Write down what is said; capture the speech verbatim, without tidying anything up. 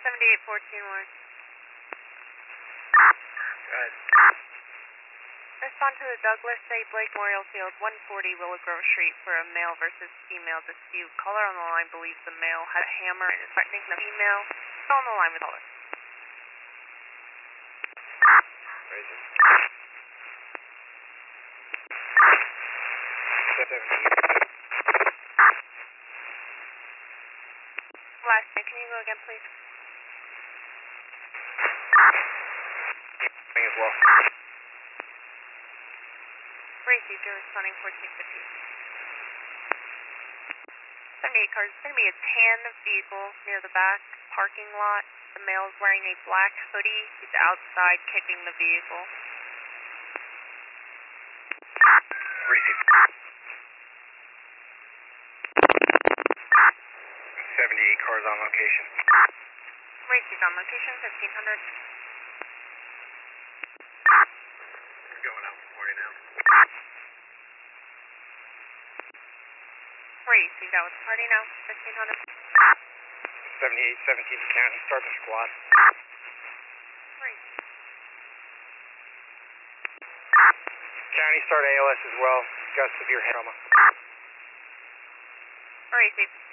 seventy-eight fourteen one. Go ahead. Respond to the Douglas A. Blake Memorial Field, one forty Willow Grove Street for a male versus female dispute. Caller on the line believes the male had a hammer and is threatening the female. Still on the line with caller. Raise it. seventy-eight. Last name, can you go again, please? As well. Received, you're responding fourteen fifty. seventy-eight cars. It's going to be a tan vehicle near the back parking lot. The male is wearing a black hoodie. He's outside kicking the vehicle. Received. seventy-eight cars on location. Received on location, fifteen hundred. We're going out for forty now. Received out with the party now, fifteen hundred. seventy-eight seventeen to county. Start the squad. Received. County, start A L S as well. Got severe head trauma. Received.